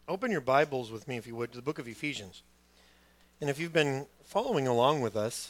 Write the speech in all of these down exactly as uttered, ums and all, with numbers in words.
Open your Bibles with me, if you would, to the book of Ephesians. And if you've been following along with us,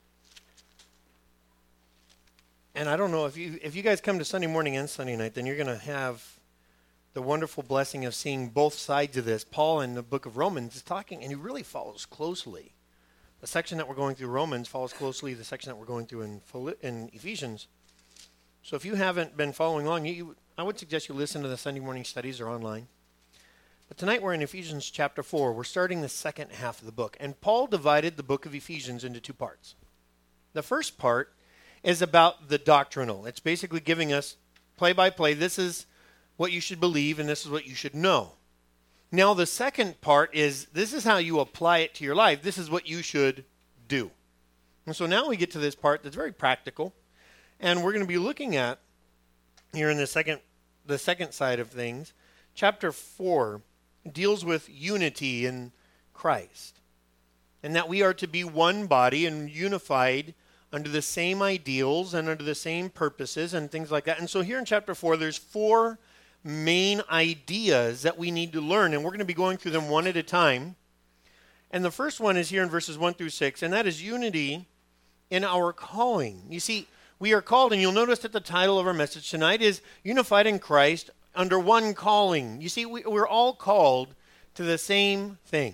and I don't know, if you if you guys come to Sunday morning and Sunday night, then you're going to have the wonderful blessing of seeing both sides of this. Paul in the book of Romans is talking, and he really follows closely. The section that we're going through Romans follows closely the section that we're going through in, in Ephesians. So if you haven't been following along, you, I would suggest you listen to the Sunday morning studies or online. But tonight we're in Ephesians chapter four. We're starting the second half of the book. And Paul divided the book of Ephesians into two parts. The first part is about the doctrinal. It's basically giving us play by play. This is what you should believe and this is what you should know. Now the second part is this is how you apply it to your life. This is what you should do. And so now we get to this part that's very practical. And we're going to be looking at here in the second the second side of things. Chapter four deals with unity in Christ, and that we are to be one body and unified under the same ideals and under the same purposes and things like that. And so here in chapter four, there's four main ideas that we need to learn, and we're going to be going through them one at a time. And the first one is here in verses one through six, and that is unity in our calling. You see, we are called, and you'll notice that the title of our message tonight is Unified in Christ under one calling. You see, we, we're all called to the same thing.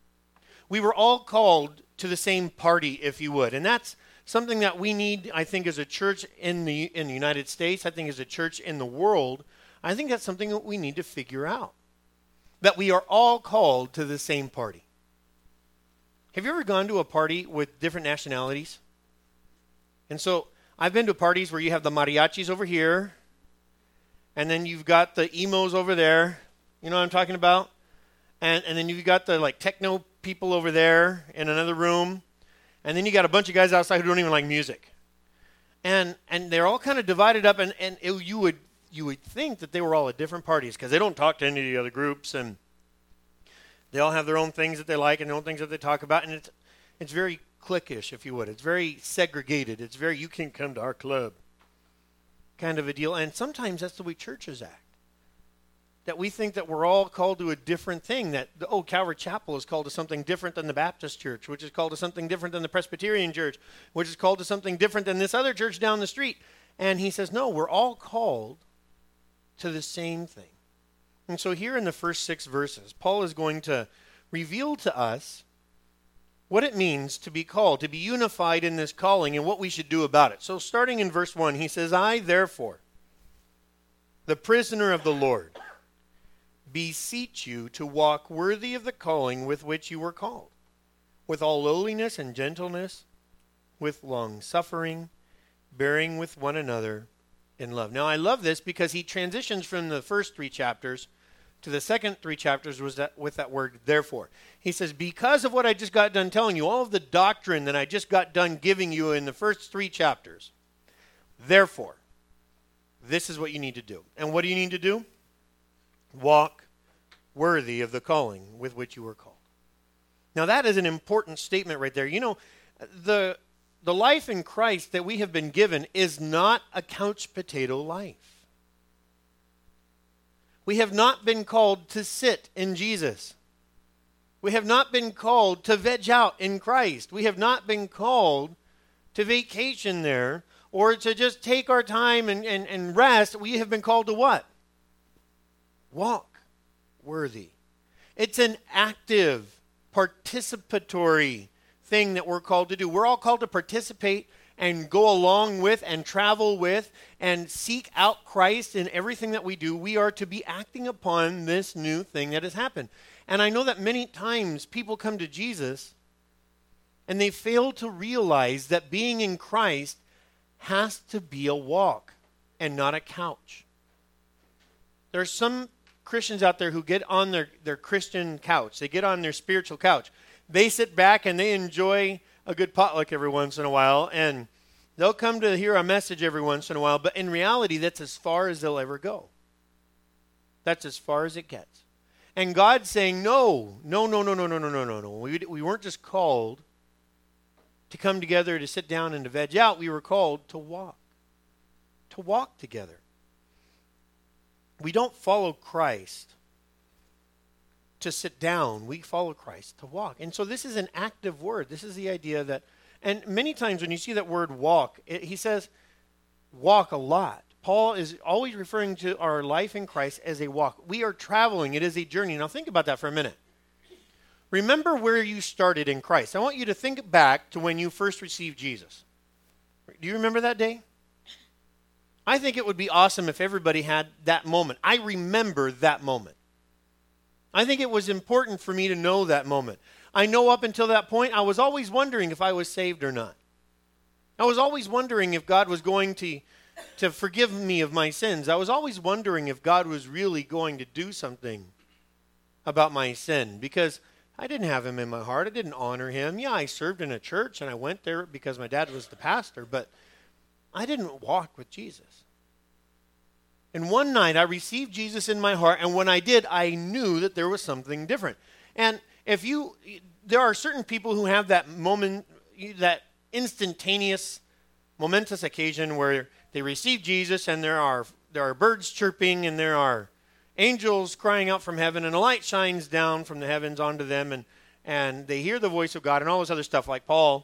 We were all called to the same party, if you would. And that's something that we need, I think, as a church in the in the United States, I think as a church in the world, I think that's something that we need to figure out. That we are all called to the same party. Have you ever gone to a party with different nationalities? And so I've been to parties where you have the mariachis over here, and then you've got the emos over there. You know what I'm talking about? And and then you've got the like techno people over there in another room. And then you got a bunch of guys outside who don't even like music. And and they're all kind of divided up, and, and it, you would you would think that they were all at different parties because they don't talk to any of the other groups, and they all have their own things that they like and their own things that they talk about, and it's it's very cliquish, if you would. It's very segregated. It's very, you can't come to our club kind of a deal. And sometimes that's the way churches act. That we think that we're all called to a different thing. That, the, oh, Calvary Chapel is called to something different than the Baptist church, which is called to something different than the Presbyterian church, which is called to something different than this other church down the street. And he says, no, we're all called to the same thing. And so here in the first six verses, Paul is going to reveal to us what it means to be called, to be unified in this calling, and what we should do about it. So starting in verse one, he says, I, therefore, the prisoner of the Lord, beseech you to walk worthy of the calling with which you were called, with all lowliness and gentleness, with long suffering, bearing with one another in love. Now I love this because he transitions from the first three chapters to the second three chapters was that with that word therefore. He says, because of what I just got done telling you, all of the doctrine that I just got done giving you in the first three chapters, therefore, this is what you need to do. And what do you need to do? Walk worthy of the calling with which you were called. Now that is an important statement right there. You know, the the life in Christ that we have been given is not a couch potato life. We have not been called to sit in Jesus. We have not been called to veg out in Christ. We have not been called to vacation there or to just take our time and, and, and rest. We have been called to what? Walk worthy. It's an active, participatory thing that we're called to do. We're all called to participate and go along with and travel with and seek out Christ in everything that we do. We are to be acting upon this new thing that has happened. And I know that many times people come to Jesus and they fail to realize that being in Christ has to be a walk and not a couch. There are some Christians out there who get on their, their Christian couch. They get on their spiritual couch. They sit back and they enjoy a good potluck every once in a while, and they'll come to hear a message every once in a while, but in reality, that's as far as they'll ever go. That's as far as it gets. And God's saying, no, no, no, no, no, no, no, no, no, no. We, we weren't just called to come together to sit down and to veg out. We were called to walk, to walk together. We don't follow Christ to sit down. We follow Christ to walk. And so this is an active word. This is the idea that, and many times when you see that word walk, it, he says walk a lot. Paul is always referring to our life in Christ as a walk. We are traveling. It is a journey. Now think about that for a minute. Remember where you started in Christ. I want you to think back to when you first received Jesus. Do you remember that day? I think it would be awesome if everybody had that moment. I remember that moment. I think it was important for me to know that moment. I know up until that point, I was always wondering if I was saved or not. I was always wondering if God was going to, to forgive me of my sins. I was always wondering if God was really going to do something about my sin, because I didn't have him in my heart. I didn't honor him. Yeah, I served in a church and I went there because my dad was the pastor, but I didn't walk with Jesus. And one night I received Jesus in my heart, and when I did, I knew that there was something different. And if you, there are certain people who have that moment, that instantaneous, momentous occasion where they receive Jesus and there are there are birds chirping and there are angels crying out from heaven, and a light shines down from the heavens onto them, and, and they hear the voice of God and all this other stuff like Paul.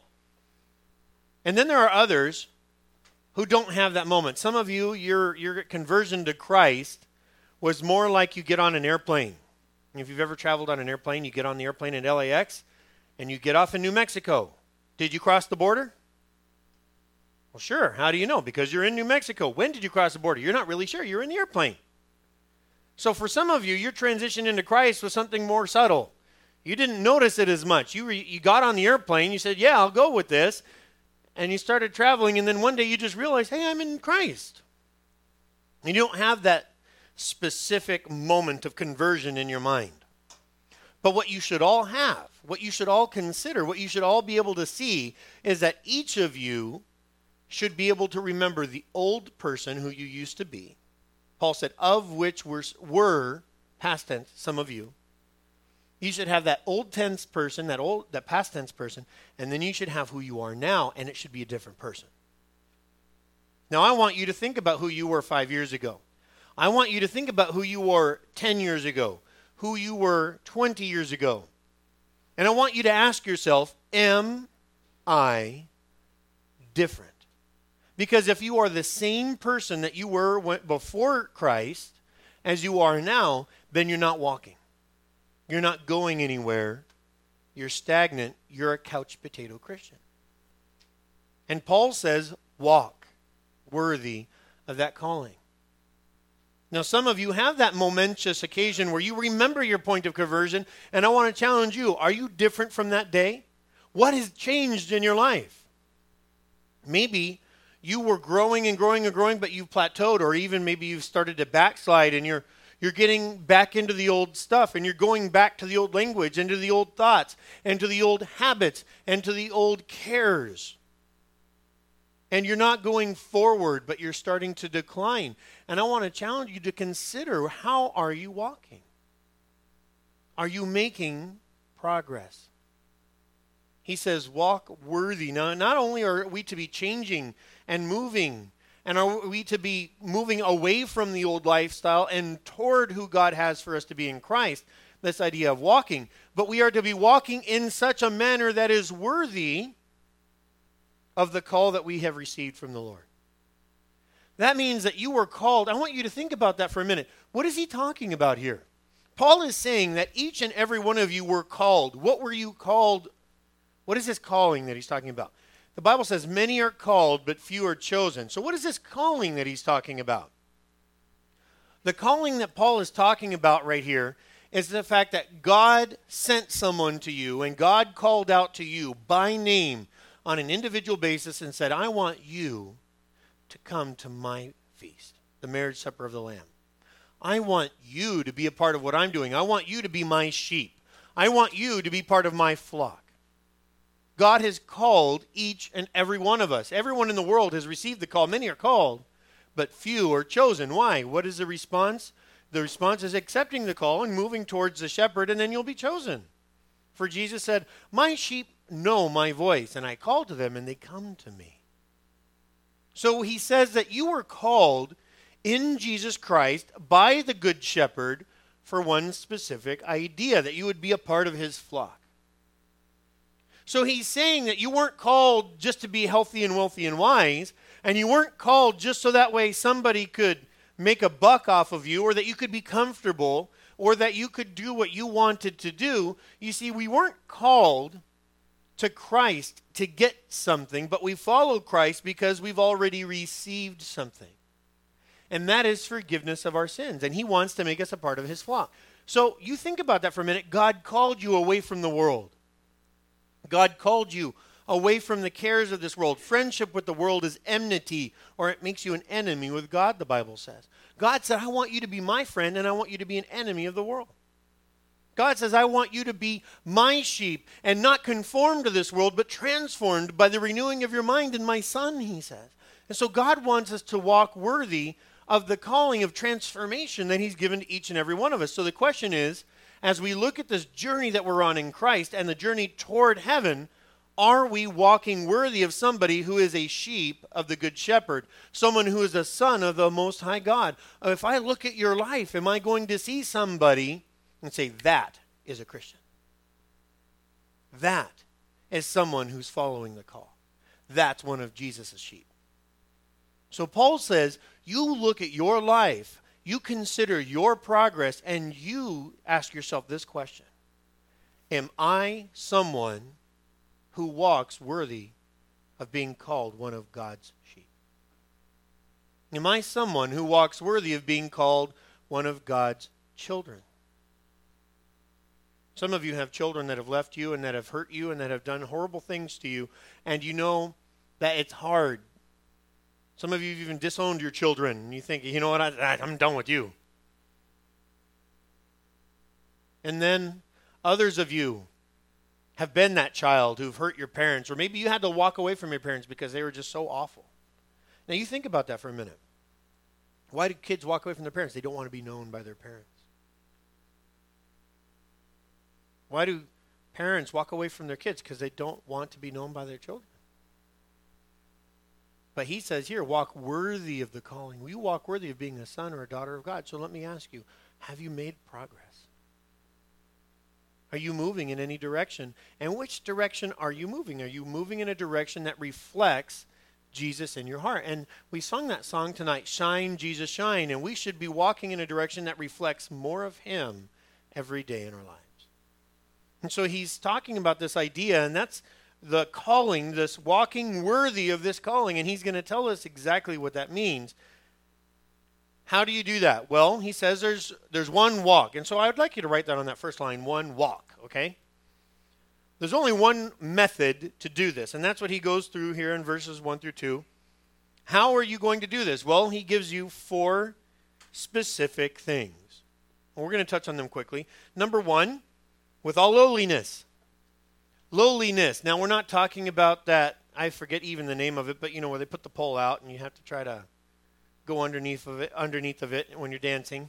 And then there are others who don't have that moment. Some of you, your, your conversion to Christ was more like you get on an airplane. If you've ever traveled on an airplane, you get on the airplane at L A X and you get off in New Mexico. Did you cross the border? Well, sure. How do you know? Because you're in New Mexico. When did you cross the border? You're not really sure. You're in the airplane. So for some of you, your transition into Christ was something more subtle. You didn't notice it as much. You, re, you got on the airplane, you said, yeah, I'll go with this. And you started traveling, and then one day you just realized, hey, I'm in Christ. And you don't have that specific moment of conversion in your mind. But what you should all have, what you should all consider, what you should all be able to see is that each of you should be able to remember the old person who you used to be. Paul said, of which were, were, past tense, some of you. You should have that old tense person, that old, that past tense person, and then you should have who you are now, and it should be a different person. Now, I want you to think about who you were five years ago. I want you to think about who you were ten years ago, who you were twenty years ago. And I want you to ask yourself, am I different? Because if you are the same person that you were before Christ as you are now, then you're not walking. You're not going anywhere. You're stagnant. You're a couch potato Christian. And Paul says, walk worthy of that calling. Now, some of you have that momentous occasion where you remember your point of conversion, and I want to challenge you. Are you different from that day? What has changed in your life? Maybe you were growing and growing and growing, but you've plateaued, or even maybe you've started to backslide and you're you're getting back into the old stuff, and you're going back to the old language, and to the old thoughts, and to the old habits, and to the old cares. And you're not going forward, but you're starting to decline. And I want to challenge you to consider, how are you walking? Are you making progress? He says, walk worthy. Now, not only are we to be changing and moving, and are we to be moving away from the old lifestyle and toward who God has for us to be in Christ, this idea of walking, but we are to be walking in such a manner that is worthy of the call that we have received from the Lord. That means that you were called. I want you to think about that for a minute. What is he talking about here? Paul is saying that each and every one of you were called. What were you called? What is this calling that he's talking about? The Bible says many are called, but few are chosen. So what is this calling that he's talking about? The calling that Paul is talking about right here is the fact that God sent someone to you, and God called out to you by name on an individual basis and said, I want you to come to my feast, the marriage supper of the Lamb. I want you to be a part of what I'm doing. I want you to be my sheep. I want you to be part of my flock. God has called each and every one of us. Everyone in the world has received the call. Many are called, but few are chosen. Why? What is the response? The response is accepting the call and moving towards the shepherd, and then you'll be chosen. For Jesus said, my sheep know my voice, and I call to them, and they come to me. So he says that you were called in Jesus Christ by the Good Shepherd for one specific idea, that you would be a part of his flock. So he's saying that you weren't called just to be healthy and wealthy and wise, and you weren't called just so that way somebody could make a buck off of you, or that you could be comfortable, or that you could do what you wanted to do. You see, we weren't called to Christ to get something, but we follow Christ because we've already received something. And that is forgiveness of our sins. And he wants to make us a part of his flock. So you think about that for a minute. God called you away from the world. God called you away from the cares of this world. Friendship with the world is enmity, or it makes you an enemy with God, the Bible says. God said, I want you to be my friend, and I want you to be an enemy of the world. God says, I want you to be my sheep and not conformed to this world, but transformed by the renewing of your mind in my Son, he says. And so God wants us to walk worthy of the calling of transformation that he's given to each and every one of us. So the question is, as we look at this journey that we're on in Christ and the journey toward heaven, are we walking worthy of somebody who is a sheep of the Good Shepherd, someone who is a son of the Most High God? If I look at your life, am I going to see somebody and say, that is a Christian? That is someone who's following the call. That's one of Jesus' sheep. So Paul says, you look at your life, you consider your progress, and you ask yourself this question. Am I someone who walks worthy of being called one of God's sheep? Am I someone who walks worthy of being called one of God's children? Some of you have children that have left you and that have hurt you and that have done horrible things to you, and you know that it's hard. Some of you have even disowned your children, and you think, you know what, I, I'm done with you. And then others of you have been that child who've hurt your parents, or maybe you had to walk away from your parents because they were just so awful. Now you think about that for a minute. Why do kids walk away from their parents? They don't want to be known by their parents. Why do parents walk away from their kids? Because they don't want to be known by their children. But he says here, walk worthy of the calling. Will you walk worthy of being a son or a daughter of God? So let me ask you, have you made progress? Are you moving in any direction? And which direction are you moving? Are you moving in a direction that reflects Jesus in your heart? And we sung that song tonight, Shine, Jesus, Shine. And we should be walking in a direction that reflects more of him every day in our lives. And so he's talking about this idea, and that's the calling, this walking worthy of this calling. And he's going to tell us exactly what that means. How do you do that? Well, he says there's there's one walk. And so I would like you to write that on that first line, one walk, okay? There's only one method to do this, and that's what he goes through here in verses one through two. How are you going to do this? Well, he gives you four specific things. And we're going to touch on them quickly. Number one, with all lowliness. Lowliness. Now, we're not talking about that, I forget even the name of it, but you know, where they put the pole out and you have to try to go underneath of it, underneath of it when you're dancing.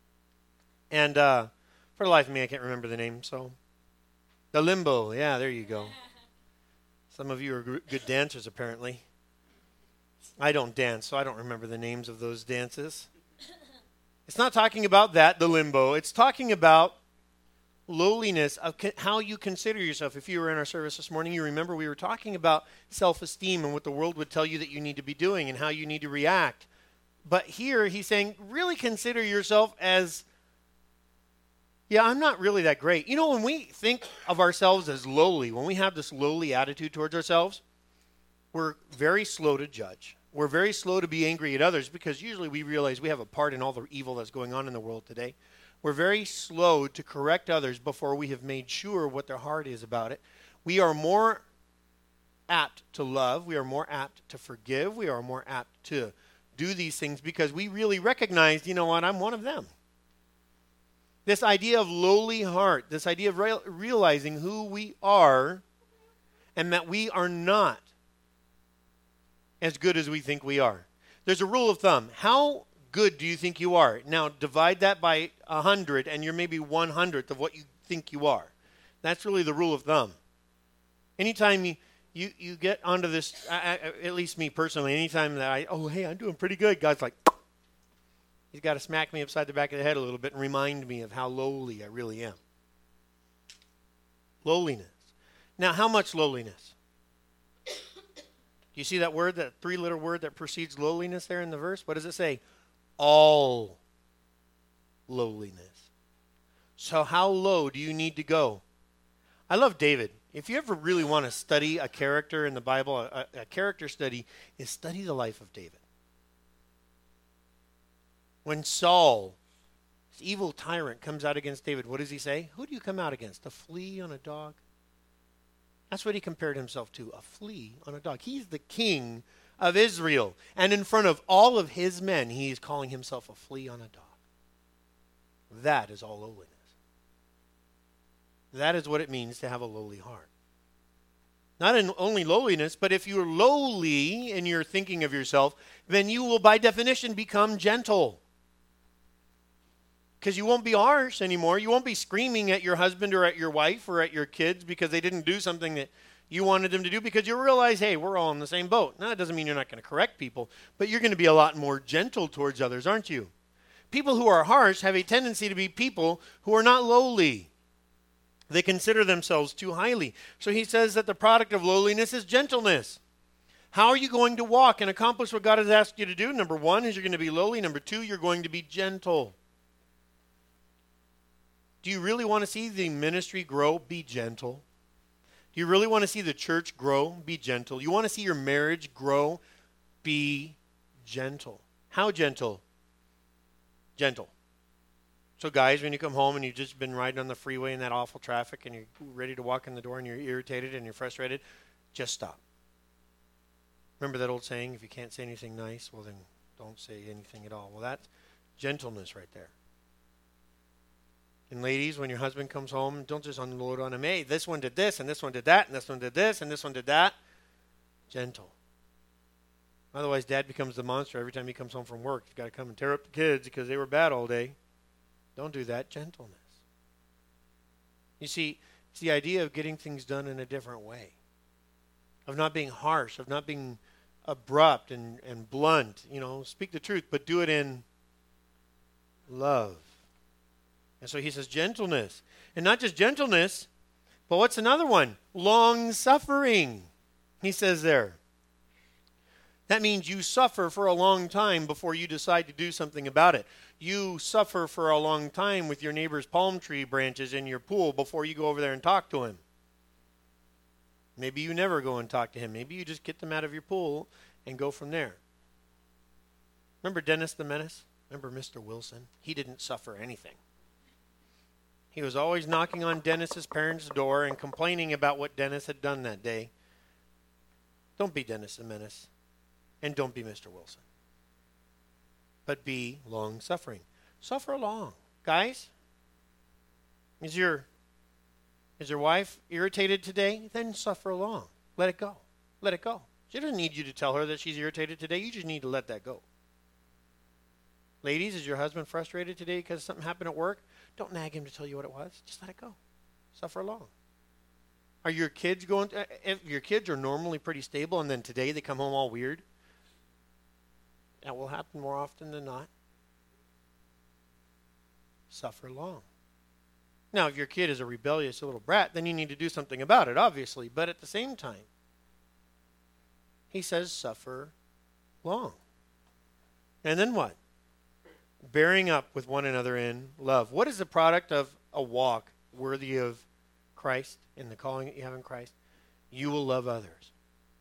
And uh, for the life of me, I can't remember the name. So, the limbo. Yeah, there you go. Some of you are g- good dancers, apparently. I don't dance, so I don't remember the names of those dances. It's not talking about that, the limbo. It's talking about lowliness of co- how you consider yourself. If you were in our service this morning, you remember we were talking about self-esteem and what the world would tell you that you need to be doing and how you need to react. But here he's saying, really consider yourself as, yeah, I'm not really that great. You know, when we think of ourselves as lowly, when we have this lowly attitude towards ourselves, we're very slow to judge. We're very slow to be angry at others because usually we realize we have a part in all the evil that's going on in the world today. We're very slow to correct others before we have made sure what their heart is about it. We are more apt to love. We are more apt to forgive. We are more apt to do these things because we really recognize, you know what, I'm one of them. This idea of lowly heart, this idea of real, realizing who we are and that we are not as good as we think we are. There's a rule of thumb. How good do you think you are? Now divide that by one hundred and you're maybe one hundredth of what you think you are. That's really the rule of thumb. Anytime you You you get onto this, I, I, at least me personally, anytime that I, oh, hey, I'm doing pretty good, God's like, He's got to smack me upside the back of the head a little bit and remind me of how lowly I really am. Lowliness. Now, how much lowliness? Do you see that word, that three-letter word that precedes lowliness there in the verse? What does it say? All lowliness. So how low do you need to go? I love David. If you ever really want to study a character in the Bible, a, a character study is study the life of David. When Saul, this evil tyrant, comes out against David, what does he say? Who do you come out against? A flea on a dog? That's what he compared himself to, a flea on a dog. He's the king of Israel. And in front of all of his men, he is calling himself a flea on a dog. That is all lowliness. That is what it means to have a lowly heart. Not in only lowliness, but if you're lowly in your thinking of yourself, then you will by definition become gentle. Because you won't be harsh anymore. You won't be screaming at your husband or at your wife or at your kids because they didn't do something that you wanted them to do, because you realize, hey, we're all in the same boat. Now, that doesn't mean you're not going to correct people, but you're going to be a lot more gentle towards others, aren't you? People who are harsh have a tendency to be people who are not lowly. They consider themselves too highly. So he says that the product of lowliness is gentleness. How are you going to walk and accomplish what God has asked you to do? Number one is you're going to be lowly. Number two, you're going to be gentle. Do you really want to see the ministry grow? Be gentle. Do you really want to see the church grow? Be gentle. You want to see your marriage grow? Be gentle. How gentle? Gentle. So guys, when you come home and you've just been riding on the freeway in that awful traffic and you're ready to walk in the door and you're irritated and you're frustrated, just stop. Remember that old saying, if you can't say anything nice, well then don't say anything at all. Well, that's gentleness right there. And ladies, when your husband comes home, don't just unload on him, hey, this one did this, and this one did that, and this one did this, and this one did that. Gentle. Otherwise, dad becomes the monster every time he comes home from work. He's got to come and tear up the kids because they were bad all day. Don't do that. Gentleness. You see, it's the idea of getting things done in a different way. Of not being harsh, of not being abrupt and, and blunt. You know, speak the truth, but do it in love. And so he says gentleness. And not just gentleness, but what's another one? Long-suffering. He says there. That means you suffer for a long time before you decide to do something about it. You suffer for a long time with your neighbor's palm tree branches in your pool before you go over there and talk to him. Maybe you never go and talk to him. Maybe you just get them out of your pool and go from there. Remember Dennis the Menace? Remember Mister Wilson? He didn't suffer anything. He was always knocking on Dennis's parents' door and complaining about what Dennis had done that day. Don't be Dennis the Menace. And don't be Mister Wilson. But be long-suffering. Suffer long. Guys, is your, is your wife irritated today? Then suffer long. Let it go. Let it go. She doesn't need you to tell her that she's irritated today. You just need to let that go. Ladies, is your husband frustrated today because something happened at work? Don't nag him to tell you what it was. Just let it go. Suffer long. Are your kids going to, if your kids are normally pretty stable and then today they come home all weird? That will happen more often than not. Suffer long. Now, if your kid is a rebellious little brat, then you need to do something about it, obviously. But at the same time, he says suffer long. And then what? Bearing up with one another in love. What is the product of a walk worthy of Christ in the calling that you have in Christ? You will love others.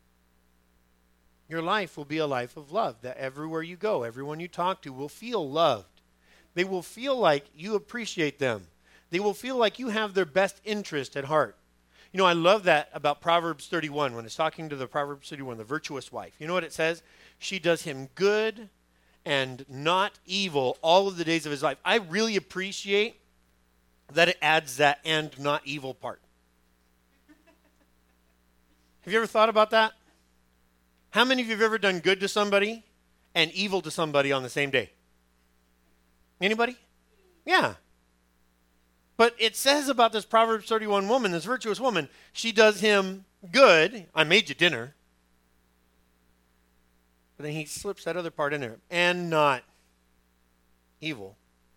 Your life will be a life of love, that everywhere you go, everyone you talk to will feel loved. They will feel like you appreciate them. They will feel like you have their best interest at heart. You know, I love that about Proverbs thirty-one, when it's talking to the Proverbs thirty-one, the virtuous wife. You know what it says? She does him good and not evil all of the days of his life. I really appreciate that it adds that and not evil part. Have you ever thought about that? How many of you have ever done good to somebody and evil to somebody on the same day? Anybody? Yeah. But it says about this Proverbs thirty-one woman, this virtuous woman, she does him good. I made you dinner. But then he slips that other part in there. And not evil.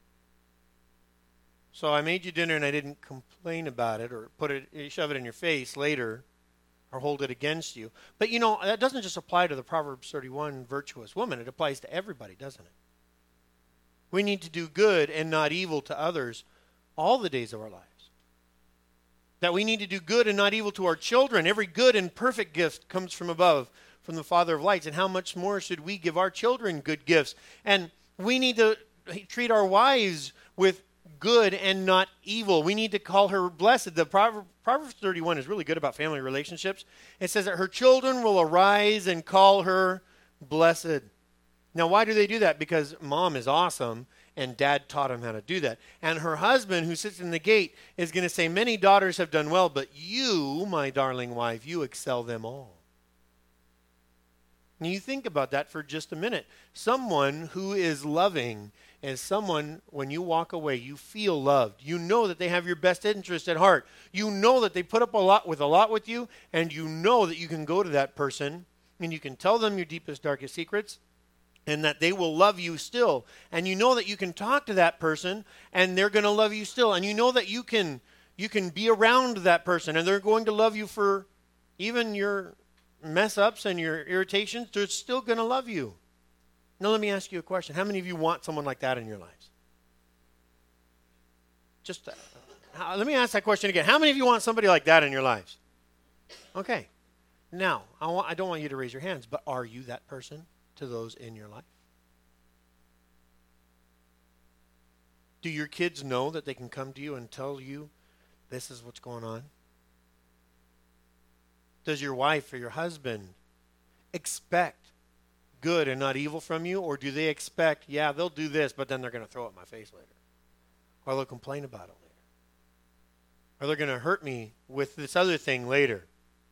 So I made you dinner and I didn't complain about it or put it, shove it in your face later or hold it against you. But you know, that doesn't just apply to the Proverbs thirty-one virtuous woman. It applies to everybody, doesn't it? We need to do good and not evil to others all the days of our lives. That we need to do good and not evil to our children. Every good and perfect gift comes from above, from the Father of lights. And how much more should we give our children good gifts? And we need to treat our wives with good and not evil. We need to call her blessed. The Proverb, Proverbs thirty-one is really good about family relationships. It says that her children will arise and call her blessed. Now, why do they do that? Because mom is awesome and dad taught him how to do that. And her husband, who sits in the gate, is going to say, many daughters have done well, but you, my darling wife, you excel them all. And you think about that for just a minute. Someone who is loving is someone, when you walk away, you feel loved. You know that they have your best interest at heart. You know that they put up a lot with a lot with you, and you know that you can go to that person and you can tell them your deepest, darkest secrets, and that they will love you still. And you know that you can talk to that person and they're going to love you still. And you know that you can you can be around that person and they're going to love you for even your mess ups and your irritations. They're still going to love you. Now let me ask you a question. How many of you want someone like that in your lives? Just uh, how, let me ask that question again. How many of you want somebody like that in your lives? Okay. Now, I, want, I don't want you to raise your hands, but are you that person to those in your life? Do your kids know that they can come to you and tell you this is what's going on? Does your wife or your husband expect good and not evil from you? Or do they expect, yeah, they'll do this, but then they're going to throw it in my face later? Or they'll complain about it later? Or they're going to hurt me with this other thing later?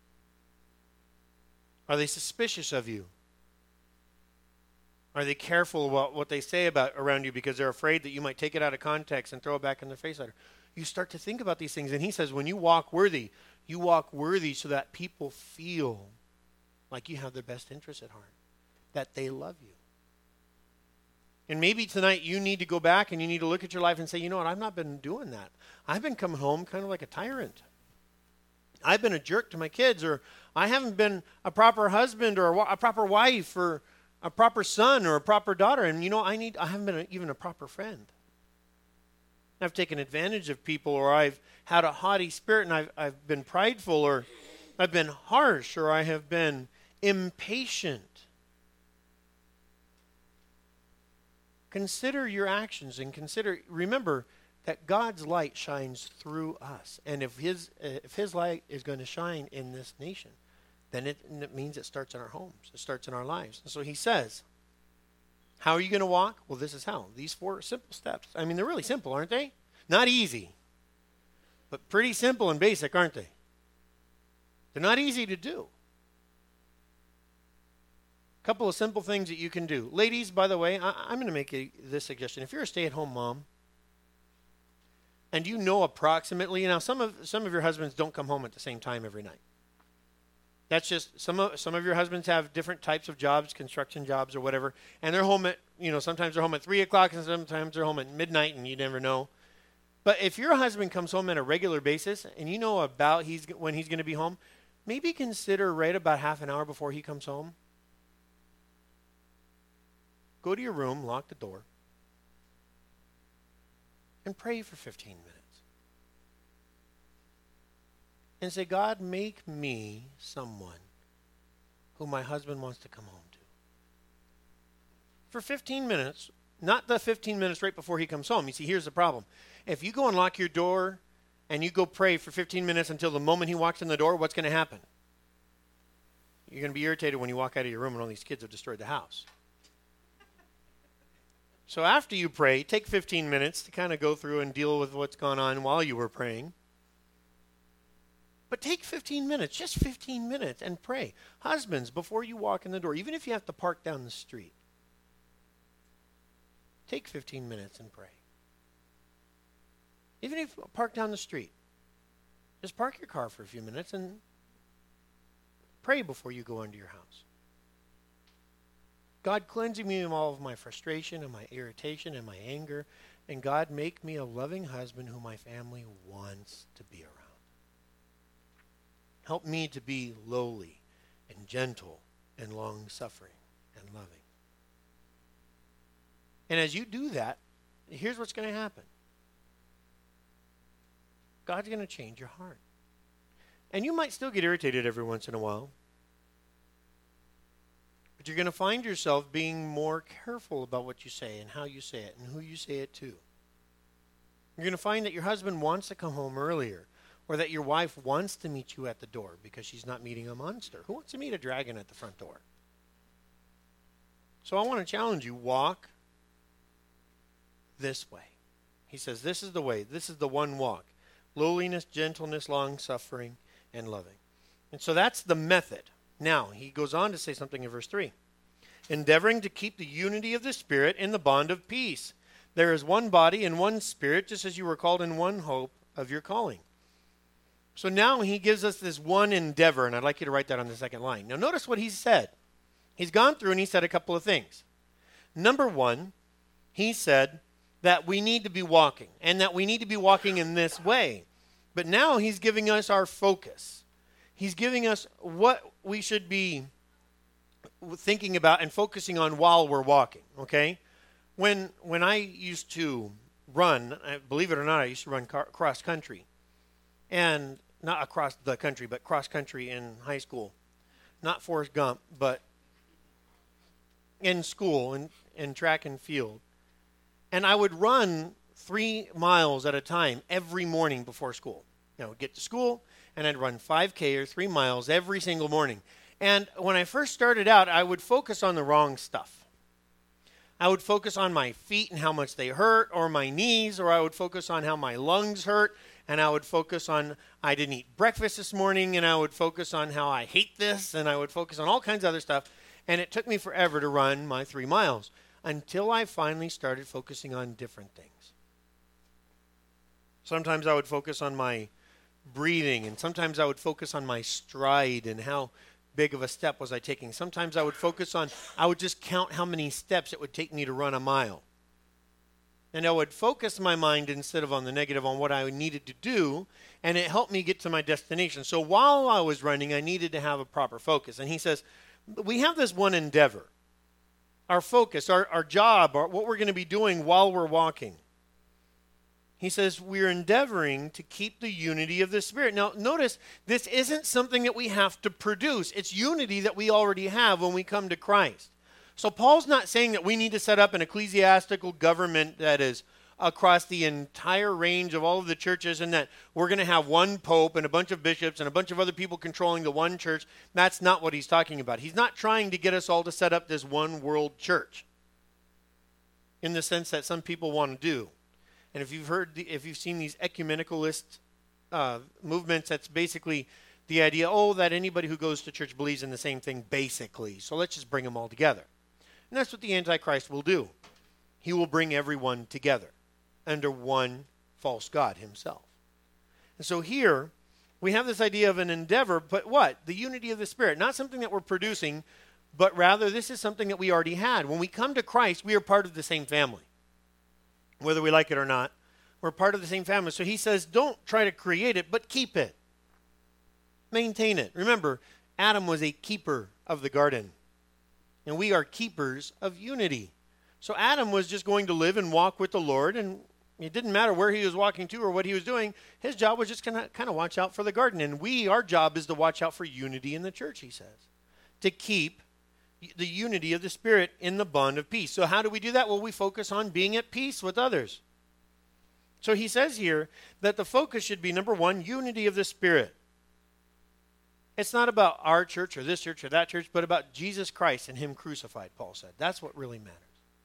Are they suspicious of you? Are they careful about what they say about around you because they're afraid that you might take it out of context and throw it back in their face later? You start to think about these things. And he says, when you walk worthy, you walk worthy so that people feel like you have their best interests at heart, that they love you. And maybe tonight you need to go back and you need to look at your life and say, you know what, I've not been doing that. I've been coming home kind of like a tyrant. I've been a jerk to my kids, or I haven't been a proper husband or a, a proper wife or a proper son or a proper daughter. And you know, I need I haven't been a, even a proper friend. I've taken advantage of people, or I've had a haughty spirit and I've, I've been prideful, or I've been harsh, or I have been impatient. Consider your actions and consider, remember that God's light shines through us. And if his if his light is going to shine in this nation, then it, it means it starts in our homes. It starts in our lives. And so he says, how are you going to walk? Well, this is how. These four simple steps. I mean, they're really simple, aren't they? Not easy, but pretty simple and basic, aren't they? They're not easy to do. A couple of simple things that you can do. Ladies, by the way, I, I'm going to make a, this suggestion. If you're a stay-at-home mom, and you know approximately, now some of some of your husbands don't come home at the same time every night. That's just, some of some of your husbands have different types of jobs, construction jobs or whatever, and they're home at, you know, sometimes they're home at three o'clock and sometimes they're home at midnight and you never know. But if your husband comes home on a regular basis and you know about he's when he's going to be home, maybe consider right about half an hour before he comes home. Go to your room, lock the door, and pray for fifteen minutes. And say, God, make me someone who my husband wants to come home to. For fifteen minutes, not the fifteen minutes right before he comes home. You see, here's the problem. If you go and lock your door and you go pray for fifteen minutes until the moment he walks in the door, what's going to happen? You're going to be irritated when you walk out of your room and all these kids have destroyed the house. So after you pray, take fifteen minutes to kind of go through and deal with what's gone on while you were praying. But take fifteen minutes, just fifteen minutes, and pray. Husbands, before you walk in the door, even if you have to park down the street, take fifteen minutes and pray. Even if you park down the street, just park your car for a few minutes and pray before you go into your house. God, cleanse me of all of my frustration and my irritation and my anger. And God, make me a loving husband who my family wants to be around. Help me to be lowly and gentle and long-suffering and loving. And as you do that, here's what's going to happen. God's going to change your heart. And you might still get irritated every once in a while. But you're going to find yourself being more careful about what you say and how you say it and who you say it to. You're going to find that your husband wants to come home earlier, or that your wife wants to meet you at the door because she's not meeting a monster. Who wants to meet a dragon at the front door? So I want to challenge you, walk this way. He says, this is the way. This is the one walk. Lowliness, gentleness, long-suffering, and loving. And so that's the method. Now, he goes on to say something in verse three. Endeavoring to keep the unity of the Spirit in the bond of peace. There is one body and one Spirit, just as you were called in one hope of your calling. So now he gives us this one endeavor, and I'd like you to write that on the second line. Now notice what he said. He's gone through and he said a couple of things. Number one, he said that we need to be walking, and that we need to be walking in this way. But now he's giving us our focus. He's giving us what we should be thinking about and focusing on while we're walking, okay? When when I used to run, believe it or not, I used to run car, cross country. And not across the country, but cross country in high school. Not Forrest Gump, but in school, in, in track and field. And I would run three miles at a time every morning before school. I would get to school, and I'd run five K or three miles every single morning. And when I first started out, I would focus on the wrong stuff. I would focus on my feet and how much they hurt, or my knees, or I would focus on how my lungs hurt, and I would focus on I didn't eat breakfast this morning, and I would focus on how I hate this, and I would focus on all kinds of other stuff. And it took me forever to run my three miles until I finally started focusing on different things. Sometimes I would focus on my breathing, and sometimes I would focus on my stride and how big of a step was I taking. Sometimes I would focus on, I would just count how many steps it would take me to run a mile. And I would focus my mind instead of on the negative on what I needed to do, and it helped me get to my destination. So while I was running, I needed to have a proper focus. And he says, we have this one endeavor. Our focus, our, our job, our, what we're going to be doing while we're walking. He says we're endeavoring to keep the unity of the Spirit. Now, notice, this isn't something that we have to produce. It's unity that we already have when we come to Christ. So Paul's not saying that we need to set up an ecclesiastical government that is across the entire range of all of the churches, and that we're going to have one pope and a bunch of bishops and a bunch of other people controlling the one church. That's not what he's talking about. He's not trying to get us all to set up this one world church in the sense that some people want to do. And if you've heard, the, if you've seen these ecumenicalist uh, movements, that's basically the idea, oh, that anybody who goes to church believes in the same thing, basically. So let's just bring them all together. And that's what the Antichrist will do. He will bring everyone together under one false god himself. And so here, we have this idea of an endeavor, but what? The unity of the Spirit. Not something that we're producing, but rather this is something that we already had. When we come to Christ, we are part of the same family. Whether we like it or not, we're part of the same family. So he says, don't try to create it, but keep it. Maintain it. Remember, Adam was a keeper of the garden. And we are keepers of unity. So Adam was just going to live and walk with the Lord, and it didn't matter where he was walking to or what he was doing. His job was just kind of kind of watch out for the garden. And we, our job is to watch out for unity in the church, he says. To keep the unity of the Spirit in the bond of peace. So how do we do that? Well, we focus on being at peace with others. So he says here that the focus should be, number one, unity of the Spirit. It's not about our church or this church or that church, but about Jesus Christ and him crucified, Paul said. That's what really matters.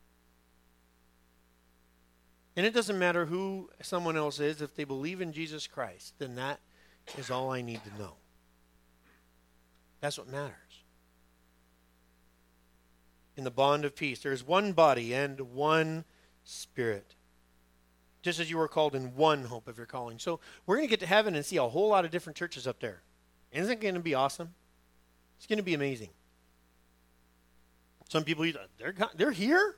And it doesn't matter who someone else is. If they believe in Jesus Christ, then that is all I need to know. That's what matters. In the bond of peace, there is one body and one Spirit. Just as you were called in one hope of your calling. So we're going to get to heaven and see a whole lot of different churches up there. Isn't it going to be awesome? It's going to be amazing. Some people, they're, they're here?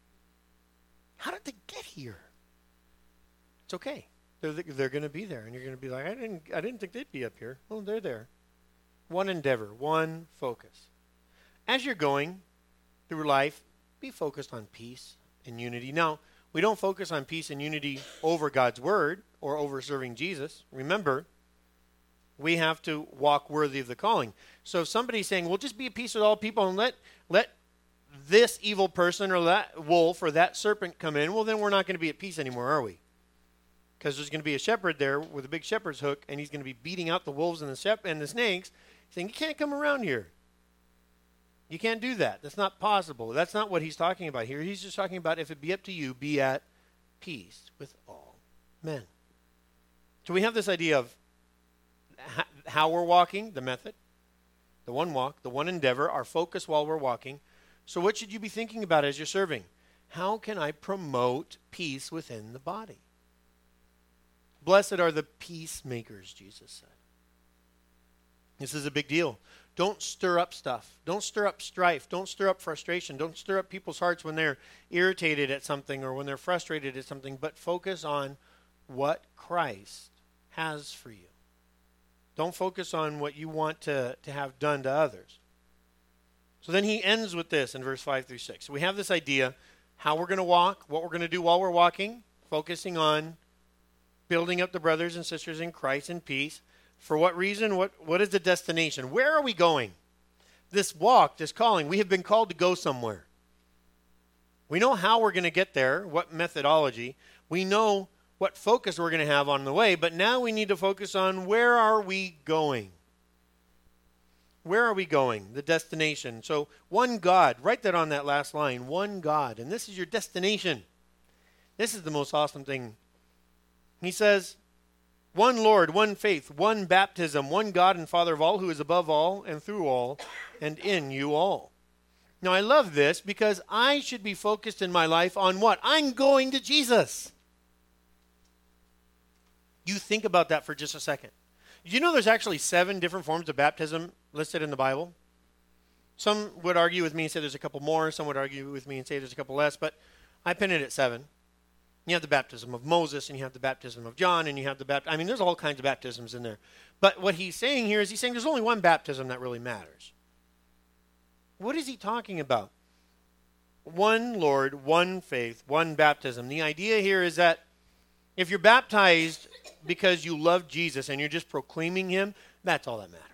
How did they get here? It's okay. They're, they're going to be there, and you're going to be like, I didn't, I didn't think they'd be up here. Oh, they're there. One endeavor, one focus. As you're going through life, be focused on peace and unity. Now, we don't focus on peace and unity over God's word or over serving Jesus. Remember, we have to walk worthy of the calling. So if somebody's saying, well, just be at peace with all people and let, let this evil person or that wolf or that serpent come in, well, then we're not going to be at peace anymore, are we? Because there's going to be a shepherd there with a big shepherd's hook, and he's going to be beating out the wolves and the shep- and the snakes, saying, you can't come around here. You can't do that. That's not possible. That's not what he's talking about here. He's just talking about if it be up to you, be at peace with all men. So we have this idea of how we're walking, the method, the one walk, the one endeavor, our focus while we're walking. So what should you be thinking about as you're serving? How can I promote peace within the body? Blessed are the peacemakers, Jesus said. This is a big deal. Don't stir up stuff. Don't stir up strife. Don't stir up frustration. Don't stir up people's hearts when they're irritated at something or when they're frustrated at something, but focus on what Christ has for you. Don't focus on what you want to, to have done to others. So then he ends with this in verse five through six. So we have this idea, how we're going to walk, what we're going to do while we're walking, focusing on building up the brothers and sisters in Christ in peace. For what reason? What What is the destination? Where are we going? This walk, this calling, we have been called to go somewhere. We know how we're going to get there, what methodology. We know what focus we're going to have on the way, but now we need to focus on where are we going? Where are we going? The destination. So one God, write that on that last line, one God, and this is your destination. This is the most awesome thing. He says, one Lord, one faith, one baptism, one God and Father of all, who is above all and through all and in you all. Now, I love this because I should be focused in my life on what? I'm going to Jesus. You think about that for just a second. Did you know there's actually seven different forms of baptism listed in the Bible? Some would argue with me and say there's a couple more. Some would argue with me and say there's a couple less, but I pin it at seven. You have the baptism of Moses, and you have the baptism of John, and you have the baptism. I mean, there's all kinds of baptisms in there. But what he's saying here is he's saying there's only one baptism that really matters. What is he talking about? One Lord, one faith, one baptism. The idea here is that if you're baptized because you love Jesus and you're just proclaiming him, that's all that matters.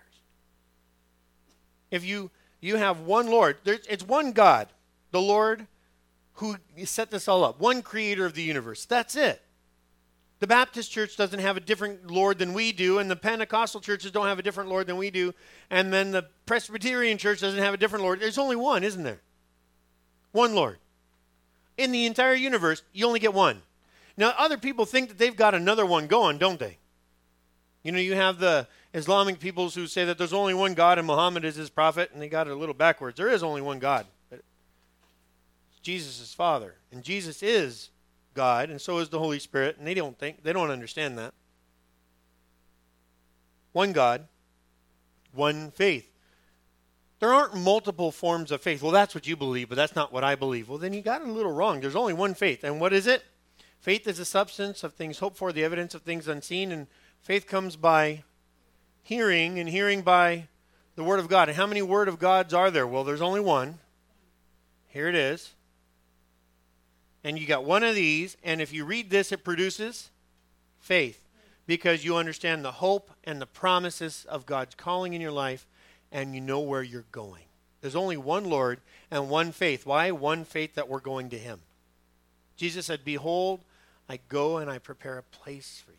If you, you have one Lord, it's one God, the Lord who set this all up, one creator of the universe. That's it. The Baptist church doesn't have a different Lord than we do, and the Pentecostal churches don't have a different Lord than we do, and then the Presbyterian church doesn't have a different Lord. There's only one, isn't there? One Lord. In the entire universe, you only get one. Now, other people think that they've got another one going, don't they? You know, you have the Islamic peoples who say that there's only one God and Muhammad is his prophet, and they got it a little backwards. There is only one God. Jesus is Father, and Jesus is God, and so is the Holy Spirit, and they don't think, they don't understand that. One God, one faith. There aren't multiple forms of faith. Well, that's what you believe, but that's not what I believe. Well, then you got it a little wrong. There's only one faith, and what is it? Faith is the substance of things hoped for, the evidence of things unseen, and faith comes by hearing, and hearing by the Word of God. And how many Word of Gods are there? Well, there's only one. Here it is. And you got one of these, and if you read this, it produces faith, because you understand the hope and the promises of God's calling in your life, and you know where you're going. There's only one Lord and one faith. Why? One faith that we're going to him. Jesus said, behold, I go and I prepare a place for you.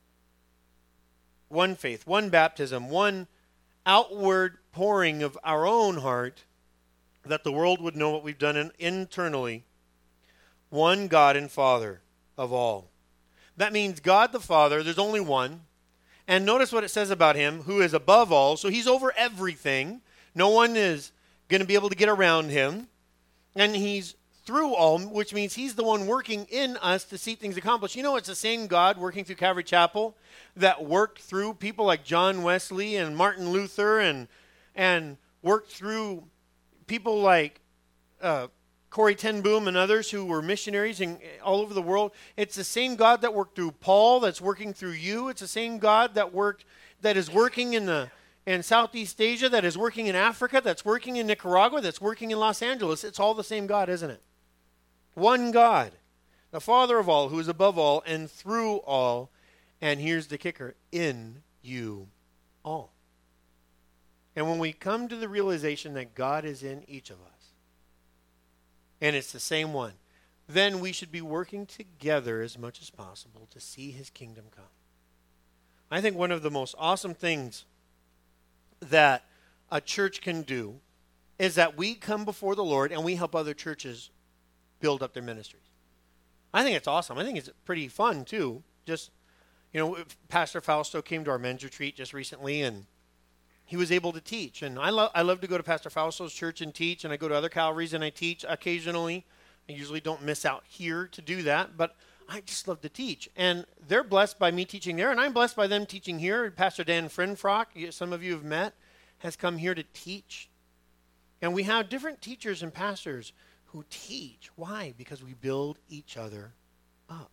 One faith, one baptism, one outward pouring of our own heart that the world would know what we've done in, internally. One God and Father of all. That means God the Father, there's only one. And notice what it says about him, who is above all. So he's over everything. No one is going to be able to get around him. And he's through all, which means he's the one working in us to see things accomplished. You know, it's the same God working through Calvary Chapel that worked through people like John Wesley and Martin Luther and, and worked through people like uh, Corrie ten Boom and others who were missionaries in, all over the world. It's the same God that worked through Paul that's working through you. It's the same God that worked, that is working in the in Southeast Asia, that is working in Africa, that's working in Nicaragua, that's working in Los Angeles. It's all the same God, isn't it? One God, the Father of all, who is above all and through all. And here's the kicker, in you all. And when we come to the realization that God is in each of us, and it's the same one, then we should be working together as much as possible to see his kingdom come. I think one of the most awesome things that a church can do is that we come before the Lord and we help other churches build up their ministries. I think it's awesome. I think it's pretty fun too. Just, you know, Pastor Fausto came to our men's retreat just recently, and he was able to teach. And I, lo- I love to go to Pastor Fausto's church and teach, and I go to other Calvaries and I teach occasionally. I usually don't miss out here to do that, but I just love to teach. And they're blessed by me teaching there, and I'm blessed by them teaching here. Pastor Dan Frenfrock, some of you have met, has come here to teach. And we have different teachers and pastors who teach. Why? Because we build each other up.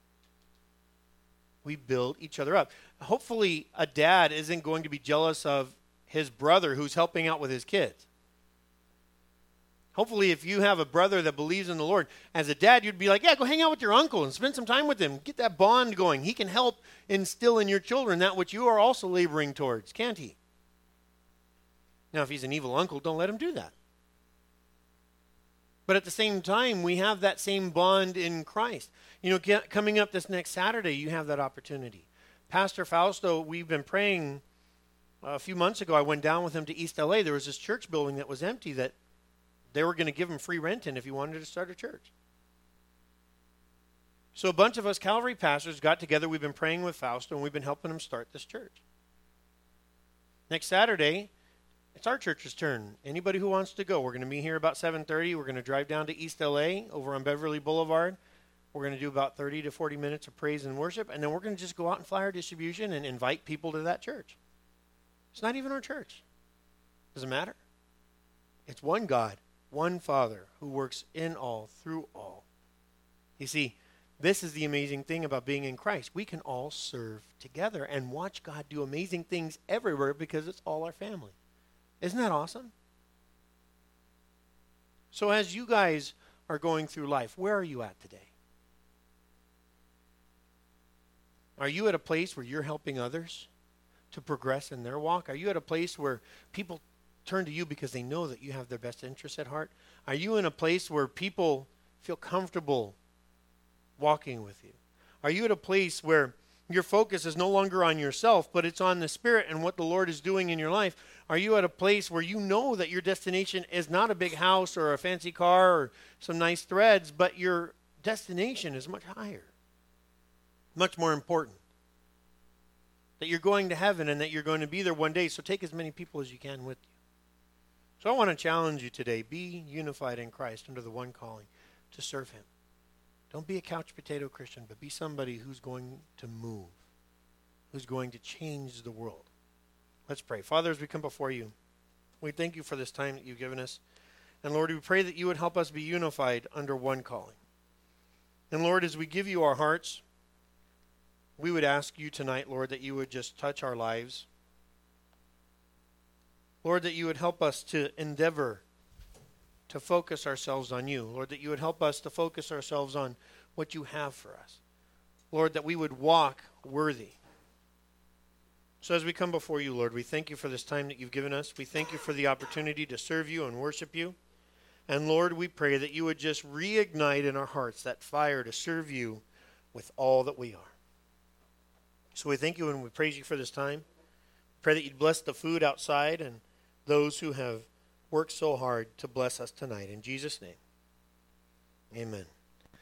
We build each other up. Hopefully, a dad isn't going to be jealous of his brother who's helping out with his kids. Hopefully, if you have a brother that believes in the Lord, as a dad, you'd be like, yeah, go hang out with your uncle and spend some time with him. Get that bond going. He can help instill in your children that which you are also laboring towards, can't he? Now, if he's an evil uncle, don't let him do that. But at the same time, we have that same bond in Christ. You know, get, coming up this next Saturday, you have that opportunity. Pastor Fausto, we've been praying. Uh, a few months ago, I went down with him to East L A. There was this church building that was empty that they were going to give him free rent in if he wanted to start a church. So a bunch of us Calvary pastors got together. We've been praying with Fausto, and we've been helping him start this church. Next Saturday, it's our church's turn. Anybody who wants to go, we're going to be here about seven thirty. We're going to drive down to East L A over on Beverly Boulevard. We're going to do about thirty to forty minutes of praise and worship, and then we're going to just go out and flyer distribution and invite people to that church. It's not even our church. Doesn't matter. It's one God, one Father, who works in all, through all. You see, this is the amazing thing about being in Christ. We can all serve together and watch God do amazing things everywhere because it's all our family. Isn't that awesome? So as you guys are going through life, where are you at today? Are you at a place where you're helping others to progress in their walk? Are you at a place where people turn to you because they know that you have their best interests at heart? Are you in a place where people feel comfortable walking with you? Are you at a place where your focus is no longer on yourself, but it's on the Spirit and what the Lord is doing in your life? Are you at a place where you know that your destination is not a big house or a fancy car or some nice threads, but your destination is much higher, much more important? That you're going to heaven and that you're going to be there one day, so take as many people as you can with you. So I want to challenge you today. Be unified in Christ under the one calling to serve him. Don't be a couch potato Christian, but be somebody who's going to move, who's going to change the world. Let's pray. Father, as we come before you, we thank you for this time that you've given us. And Lord, we pray that you would help us be unified under one calling. And Lord, as we give you our hearts, we would ask you tonight, Lord, that you would just touch our lives. Lord, that you would help us to endeavor to focus ourselves on you. Lord, that you would help us to focus ourselves on what you have for us. Lord, that we would walk worthy. So as we come before you, Lord, we thank you for this time that you've given us. We thank you for the opportunity to serve you and worship you. And Lord, we pray that you would just reignite in our hearts that fire to serve you with all that we are. So we thank you and we praise you for this time. Pray that you'd bless the food outside and those who have worked so hard to bless us tonight. In Jesus' name, amen.